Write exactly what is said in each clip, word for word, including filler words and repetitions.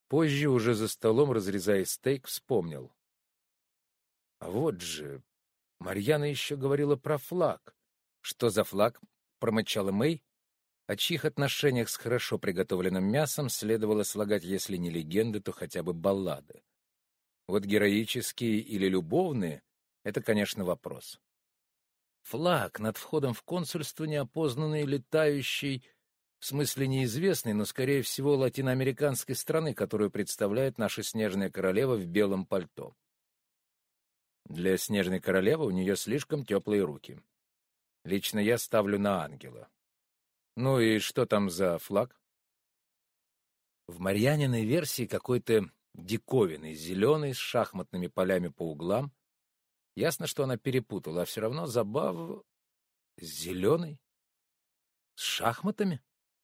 Позже, уже за столом, разрезая стейк, вспомнил. А вот же, Марьяна еще говорила про флаг. Что за флаг? Промычала Мэй, о чьих отношениях с хорошо приготовленным мясом следовало слагать, если не легенды, то хотя бы баллады. Вот героические или любовные — это, конечно, вопрос. Флаг над входом в консульство неопознанный, летающий, в смысле неизвестной, но, скорее всего, латиноамериканской страны, которую представляет наша снежная королева в белом пальто. Для снежной королевы у нее слишком теплые руки. Лично я ставлю на ангела. Ну и что там за флаг? В Марьяниной версии какой-то диковинный, зеленый, с шахматными полями по углам. Ясно, что она перепутала, а все равно забав... Зеленый? С шахматами?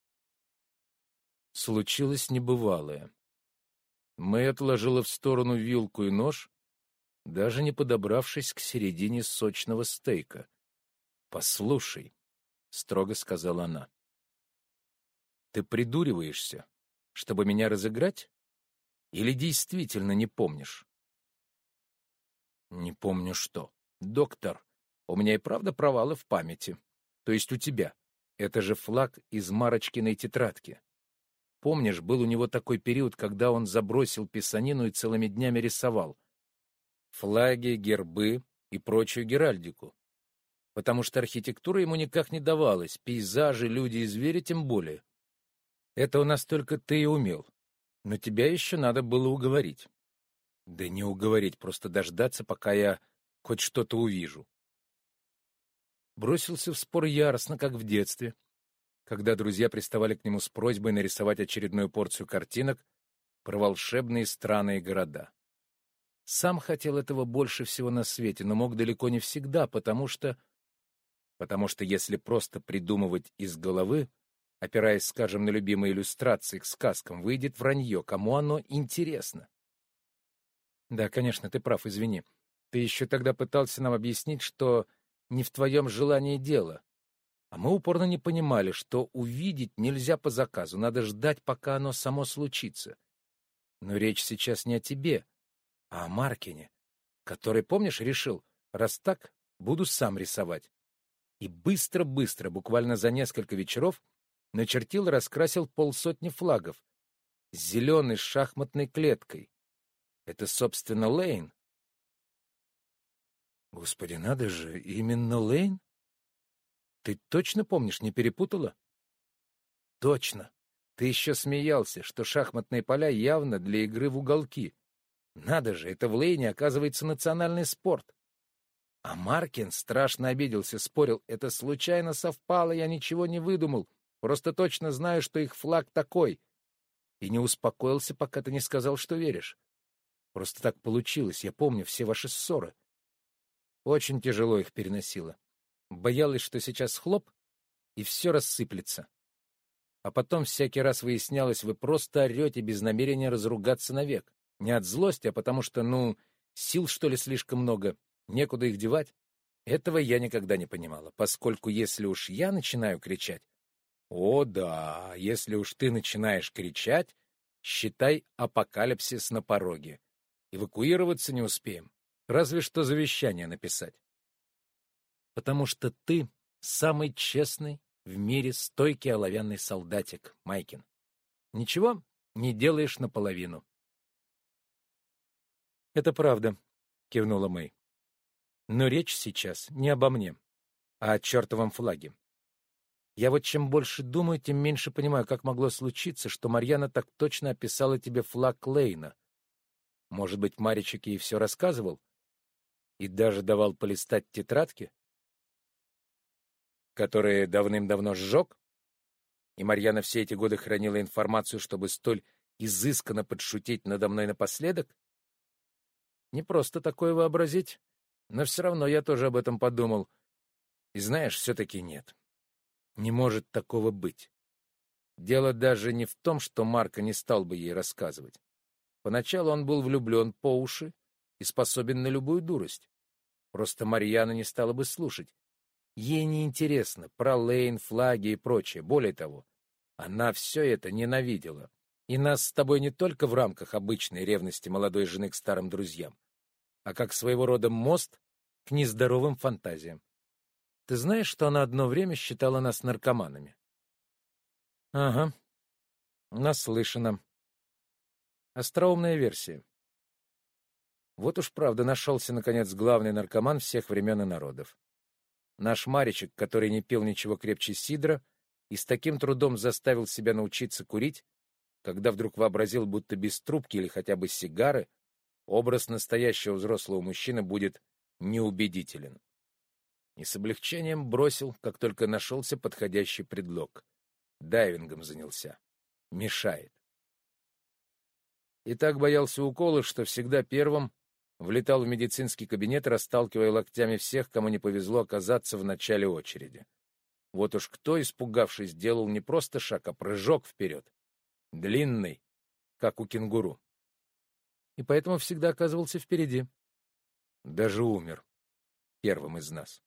Случилось небывалое. Мэй отложила в сторону вилку и нож, даже не подобравшись к середине сочного стейка. «Послушай», — строго сказала она, — «ты придуриваешься, чтобы меня разыграть? Или действительно не помнишь?» «Не помню что. Доктор, у меня и правда провалы в памяти. То есть у тебя. Это же флаг из Марочкиной тетрадки. Помнишь, был у него такой период, когда он забросил писанину и целыми днями рисовал флаги, гербы и прочую геральдику? Потому что архитектура ему никак не давалась, пейзажи, люди и звери тем более. Это у нас только ты и умел. Но тебя еще надо было уговорить». «Да не уговорить, просто дождаться, пока я хоть что-то увижу». Бросился в спор яростно, как в детстве, когда друзья приставали к нему с просьбой нарисовать очередную порцию картинок про волшебные страны и города. Сам хотел этого больше всего на свете, но мог далеко не всегда, потому что... Потому что если просто придумывать из головы, опираясь, скажем, на любимые иллюстрации к сказкам, выйдет вранье, кому оно интересно. Да, конечно, ты прав, извини. Ты еще тогда пытался нам объяснить, что не в твоем желании дело. А мы упорно не понимали, что увидеть нельзя по заказу, надо ждать, пока оно само случится. Но речь сейчас не о тебе, а о Маркине, который, помнишь, решил, раз так, буду сам рисовать. И быстро-быстро, буквально за несколько вечеров, начертил и раскрасил полсотни флагов с зеленой шахматной клеткой. Это, собственно, Лейн. Господи, надо же, именно Лейн? Ты точно помнишь, не перепутала? Точно. Ты еще смеялся, что шахматные поля явно для игры в уголки. Надо же, это в Лейне, оказывается, национальный спорт. А Маркин страшно обиделся, спорил, это случайно совпало, я ничего не выдумал, просто точно знаю, что их флаг такой. И не успокоился, пока ты не сказал, что веришь. Просто так получилось, я помню все ваши ссоры. Очень тяжело их переносила. Боялась, что сейчас хлоп, и все рассыплется. А потом всякий раз выяснялось, вы просто орете без намерения разругаться навек. Не от злости, а потому что, ну, сил, что ли, слишком много, некуда их девать. Этого я никогда не понимала, поскольку если уж я начинаю кричать... О, да, если уж ты начинаешь кричать, считай апокалипсис на пороге. Эвакуироваться не успеем, разве что завещание написать. Потому что ты самый честный в мире стойкий оловянный солдатик, Майкин. Ничего не делаешь наполовину. — Это правда, — кивнула Мэй. — Но речь сейчас не обо мне, а о чертовом флаге. Я вот чем больше думаю, тем меньше понимаю, как могло случиться, что Марьяна так точно описала тебе флаг Лейна. Может быть, Маричек ей все рассказывал? И даже давал полистать тетрадки, которые давным-давно сжег? И Марьяна все эти годы хранила информацию, чтобы столь изысканно подшутить надо мной напоследок? Не просто такое вообразить, но все равно я тоже об этом подумал. И знаешь, все-таки нет. Не может такого быть. Дело даже не в том, что Марко не стал бы ей рассказывать. Поначалу он был влюблен по уши и способен на любую дурость. Просто Марьяна не стала бы слушать. Ей не интересно про Лейн, флаги и прочее. Более того, она все это ненавидела. И нас с тобой не только в рамках обычной ревности молодой жены к старым друзьям, а как своего рода мост к нездоровым фантазиям. Ты знаешь, что она одно время считала нас наркоманами? — Ага, наслышана. Остроумная версия. Вот уж правда нашелся, наконец, главный наркоман всех времен и народов. Наш Маричек, который не пил ничего крепче сидра и с таким трудом заставил себя научиться курить, когда вдруг вообразил, будто без трубки или хотя бы сигары образ настоящего взрослого мужчины будет неубедителен. И с облегчением бросил, как только нашелся подходящий предлог. Дайвингом занялся. Мешает. И так боялся укола, что всегда первым влетал в медицинский кабинет, расталкивая локтями всех, кому не повезло оказаться в начале очереди. Вот уж кто, испугавшись, делал не просто шаг, а прыжок вперед. Длинный, как у кенгуру. И поэтому всегда оказывался впереди. Даже умер первым из нас.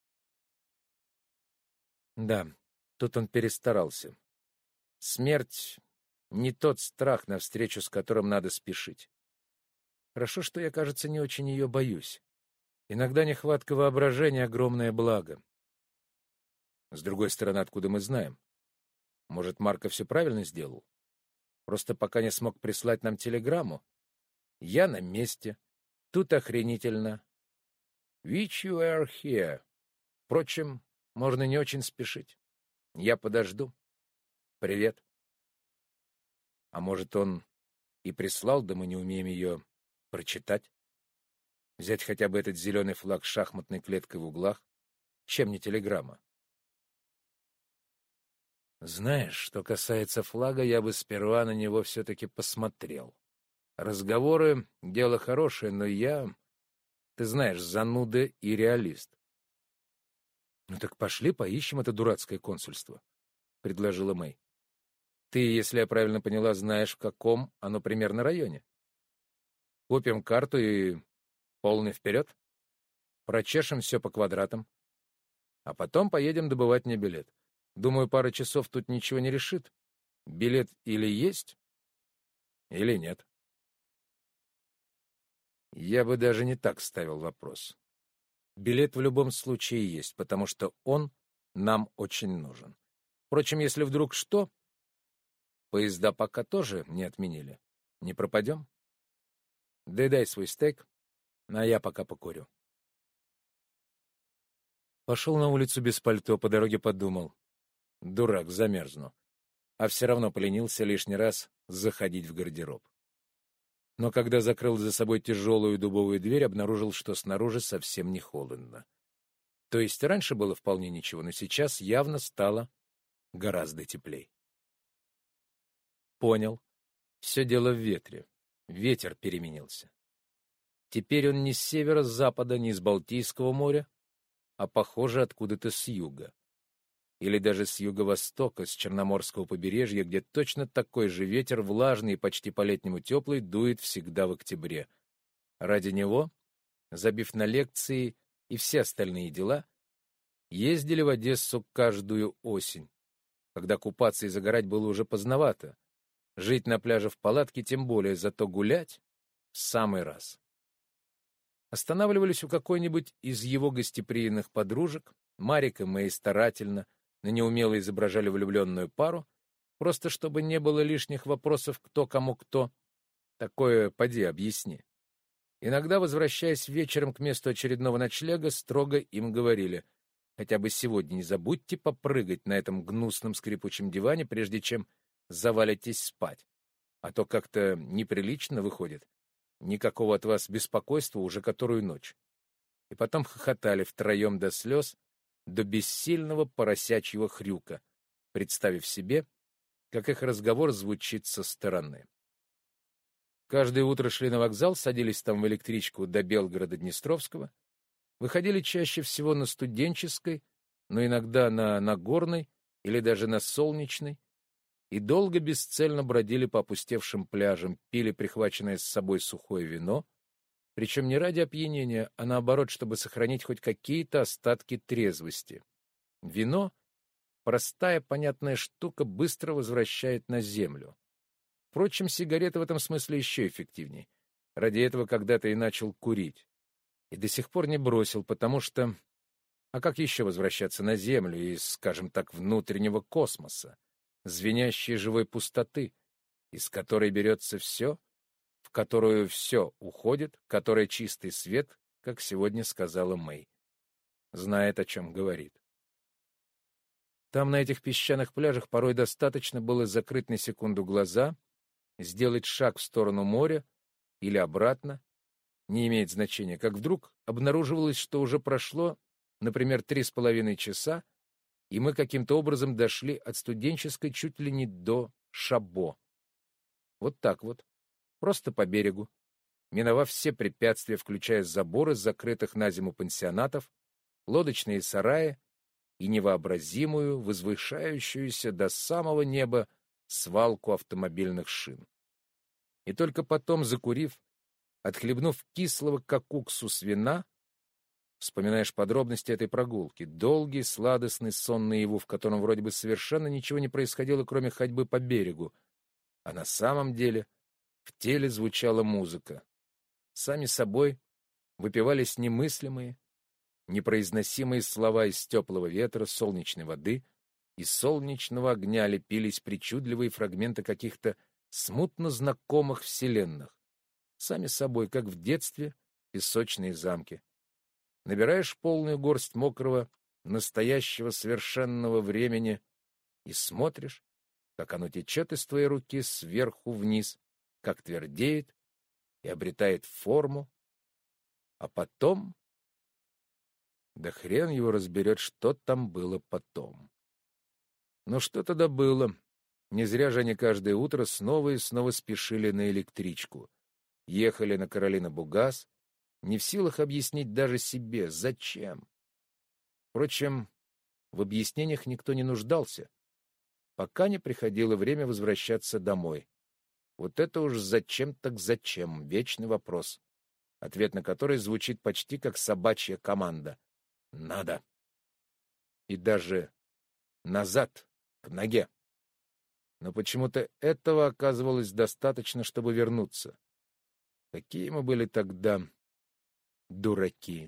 Да, тут он перестарался. Смерть — не тот страх, навстречу с которым надо спешить. Хорошо, что я, кажется, не очень ее боюсь. Иногда нехватка воображения — огромное благо. С другой стороны, откуда мы знаем? Может, Марко все правильно сделал? Просто пока не смог прислать нам телеграмму. Я на месте. Тут охренительно. Which you are here. Впрочем, можно не очень спешить. Я подожду. Привет. А может, он и прислал, да мы не умеем ее прочитать? Взять хотя бы этот зеленый флаг с шахматной клеткой в углах? Чем не телеграмма? Знаешь, что касается флага, я бы сперва на него все-таки посмотрел. Разговоры — дело хорошее, но я, ты знаешь, зануда и реалист. — Ну так пошли поищем это дурацкое консульство, — предложила Мэй. — Ты, если я правильно поняла, знаешь, в каком оно примерно районе. Купим карту и полный вперед. Прочешем все по квадратам. А потом поедем добывать мне билет. Думаю, пара часов тут ничего не решит. Билет или есть, или нет. Я бы даже не так ставил вопрос. Билет в любом случае есть, потому что он нам очень нужен. Впрочем, если вдруг что, поезда пока тоже не отменили. Не пропадем? Доедай свой стейк, а я пока покурю. Пошел на улицу без пальто, по дороге подумал. Дурак, замерзну. А все равно поленился лишний раз заходить в гардероб. Но когда закрыл за собой тяжелую дубовую дверь, обнаружил, что снаружи совсем не холодно. То есть раньше было вполне ничего, но сейчас явно стало гораздо теплей. Понял. Все дело в ветре. Ветер переменился. Теперь он не с севера, с запада, не с Балтийского моря, а, похоже, откуда-то с юга. Или даже с юго-востока, с Черноморского побережья, где точно такой же ветер, влажный и почти по-летнему теплый, дует всегда в октябре. Ради него, забив на лекции и все остальные дела, ездили в Одессу каждую осень, когда купаться и загорать было уже поздновато. Жить на пляже в палатке тем более, зато гулять в самый раз. Останавливались у какой-нибудь из его гостеприимных подружек, Марик и Мэй старательно, но неумело изображали влюбленную пару, просто чтобы не было лишних вопросов кто кому кто. Такое поди объясни. Иногда, возвращаясь вечером к месту очередного ночлега, строго им говорили: хотя бы сегодня не забудьте попрыгать на этом гнусном скрипучем диване, прежде чем завалитесь спать, а то как-то неприлично выходит. Никакого от вас беспокойства уже которую ночь. И потом хохотали втроем до слез, до бессильного поросячьего хрюка, представив себе, как их разговор звучит со стороны. Каждое утро шли на вокзал, садились там в электричку до Белгорода-Днестровского, выходили чаще всего на Студенческой, но иногда на Нагорной или даже на Солнечной, и долго бесцельно бродили по опустевшим пляжам, пили прихваченное с собой сухое вино, причем не ради опьянения, а наоборот, чтобы сохранить хоть какие-то остатки трезвости. Вино, простая, понятная штука, быстро возвращает на землю. Впрочем, сигареты в этом смысле еще эффективнее. Ради этого когда-то и начал курить. И до сих пор не бросил, потому что... А как еще возвращаться на Землю из, скажем так, внутреннего космоса, звенящей живой пустоты, из которой берется все, в которую все уходит, которая чистый свет, как сегодня сказала Мэй. Знает, о чем говорит. Там, на этих песчаных пляжах, порой достаточно было закрыть на секунду глаза, сделать шаг в сторону моря или обратно, не имеет значения, как вдруг обнаруживалось, что уже прошло, например, три с половиной часа, и мы каким-то образом дошли от студенческой чуть ли не до Шабо. Вот так вот, просто по берегу, миновав все препятствия, включая заборы закрытых на зиму пансионатов, лодочные сараи и невообразимую, возвышающуюся до самого неба свалку автомобильных шин. И только потом, закурив, отхлебнув кислого, как уксус, вина, вспоминаешь подробности этой прогулки, долгий, сладостный сон наяву, в котором вроде бы совершенно ничего не происходило, кроме ходьбы по берегу, а на самом деле в теле звучала музыка. Сами собой выпивались немыслимые, непроизносимые слова из теплого ветра, солнечной воды и солнечного огня, лепились причудливые фрагменты каких-то смутно знакомых вселенных. Сами собой, как в детстве, песочные замки. Набираешь полную горсть мокрого, настоящего совершенного времени и смотришь, как оно течет из твоей руки сверху вниз, как твердеет и обретает форму, а потом... Да хрен его разберет, что там было потом. Но что тогда было? Не зря же они каждое утро снова и снова спешили на электричку. Ехали на Каролина-Бугас, не в силах объяснить даже себе, зачем. Впрочем, в объяснениях никто не нуждался, пока не приходило время возвращаться домой. Вот это уж зачем так зачем, вечный вопрос, ответ на который звучит почти как собачья команда. Надо. И даже назад, к ноге. Но почему-то этого оказывалось достаточно, чтобы вернуться. Какие мы были тогда дураки.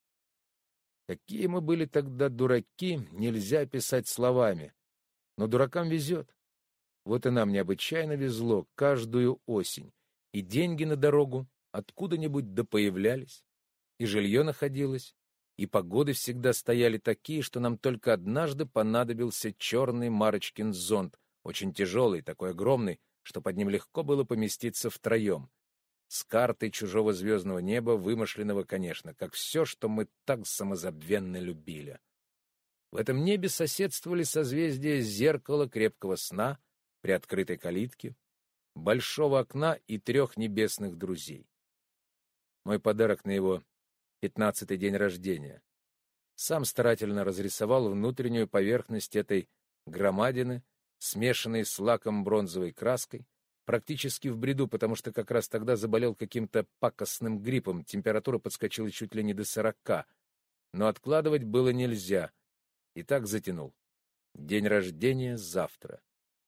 Какие мы были тогда дураки, нельзя описать словами. Но дуракам везет. Вот и нам необычайно везло каждую осень. И деньги на дорогу откуда-нибудь да появлялись, и жилье находилось, и погоды всегда стояли такие, что нам только однажды понадобился черный Марочкин зонт, очень тяжелый, такой огромный, что под ним легко было поместиться втроем. С картой чужого звездного неба, вымышленного, конечно, как все, что мы так самозабвенно любили. В этом небе соседствовали созвездия зеркала крепкого сна, приоткрытой калитки, большого окна и трех небесных друзей. Мой подарок на его пятнадцатый день рождения. Сам старательно разрисовал внутреннюю поверхность этой громадины, смешанной с лаком бронзовой краской, практически в бреду, потому что как раз тогда заболел каким-то пакостным гриппом, температура подскочила чуть ли не до сорока, но откладывать было нельзя, и так затянул. День рождения завтра.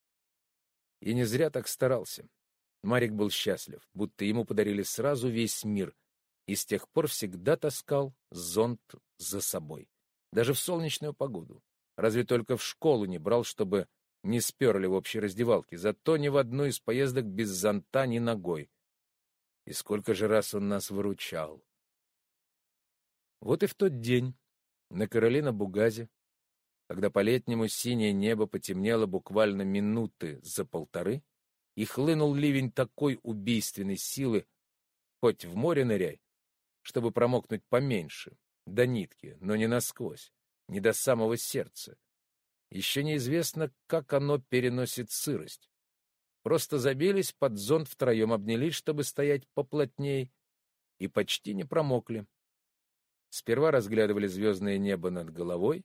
И не зря так старался. Марик был счастлив, будто ему подарили сразу весь мир, и с тех пор всегда таскал зонт за собой. Даже в солнечную погоду. Разве только в школу не брал, чтобы не сперли в общей раздевалке, зато ни в одну из поездок без зонта ни ногой. И сколько же раз он нас выручал. Вот и в тот день на Каролина-Бугазе, когда по-летнему синее небо потемнело буквально минуты за полторы, и хлынул ливень такой убийственной силы, хоть в море ныряй, чтобы промокнуть поменьше, до нитки, но не насквозь, не до самого сердца. Еще неизвестно, как оно переносит сырость. Просто забились под зонт втроем, обнялись, чтобы стоять поплотней, и почти не промокли. Сперва разглядывали звездное небо над головой,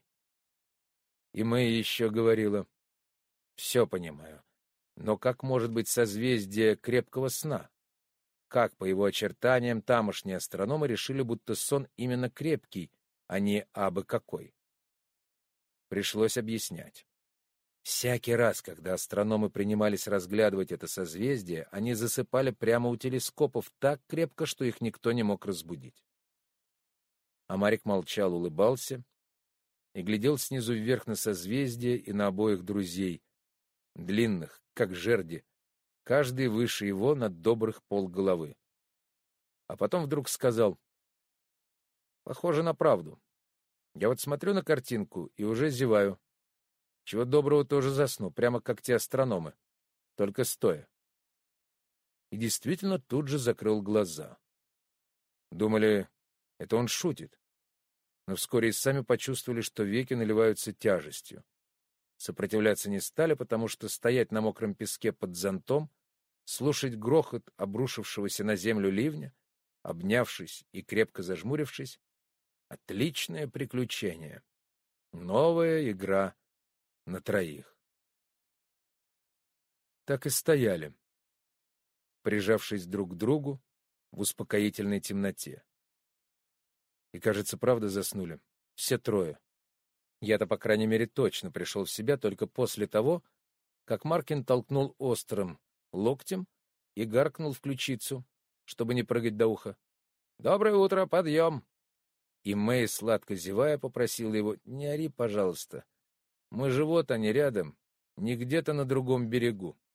и Мэй еще говорила: «Все понимаю, но как может быть созвездие крепкого сна? Как, по его очертаниям, тамошние астрономы решили, будто сон именно крепкий, а не абы какой?» Пришлось объяснять. Всякий раз, когда астрономы принимались разглядывать это созвездие, они засыпали прямо у телескопов так крепко, что их никто не мог разбудить. А Марик молчал, улыбался и глядел снизу вверх на созвездие и на обоих друзей, длинных, как жерди, каждый выше его на добрых полголовы. А потом вдруг сказал: «Похоже на правду. Я вот смотрю на картинку и уже зеваю. Чего доброго тоже засну, прямо как те астрономы, только стоя». И действительно тут же закрыл глаза. Думали, это он шутит, но вскоре и сами почувствовали, что веки наливаются тяжестью. Сопротивляться не стали, потому что стоять на мокром песке под зонтом, слушать грохот обрушившегося на землю ливня, обнявшись и крепко зажмурившись, отличное приключение. Новая игра на троих. Так и стояли, прижавшись друг к другу в успокоительной темноте. И, кажется, правда заснули. Все трое. Я-то, по крайней мере, точно пришел в себя только после того, как Маркин толкнул острым локтем и гаркнул в ключицу, чтобы не прыгать до уха: «Доброе утро, подъем!» И Мэй, сладко зевая, попросила его: «Не ори, пожалуйста. Мы же вот они рядом, не где-то на другом берегу».